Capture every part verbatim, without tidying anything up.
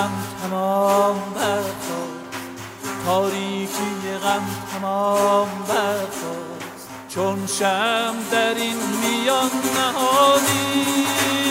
غم تمام برخاست، تاریکی غم تمام برخاست، چون شمع در این میان نهادی.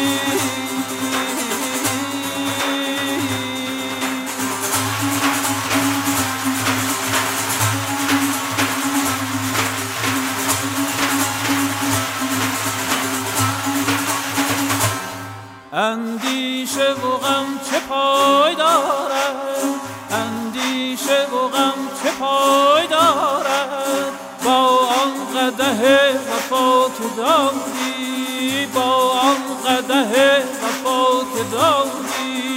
اندیشه و غم چه پای دارد، اندیشه و غم چه پای دارد، با آن قدح وفا که دادی، با آن قدح وفا که دادی.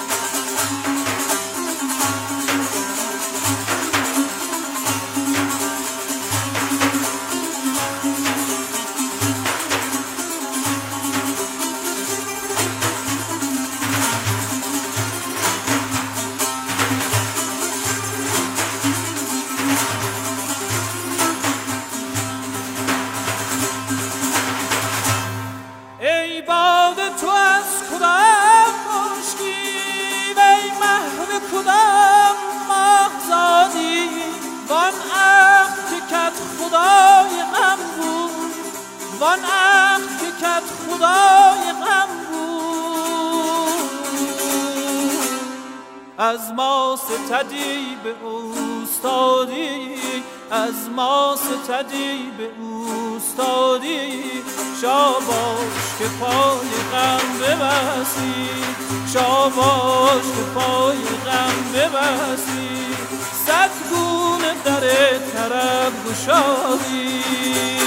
وان عهد که کت خدای غم بود، از ما ستدی به اوستادی، از ما ستدی به اوستادی. شاباش که پای غم ببستی، شاباش که پای غم ببستی، صد گونه در طرب گشادی.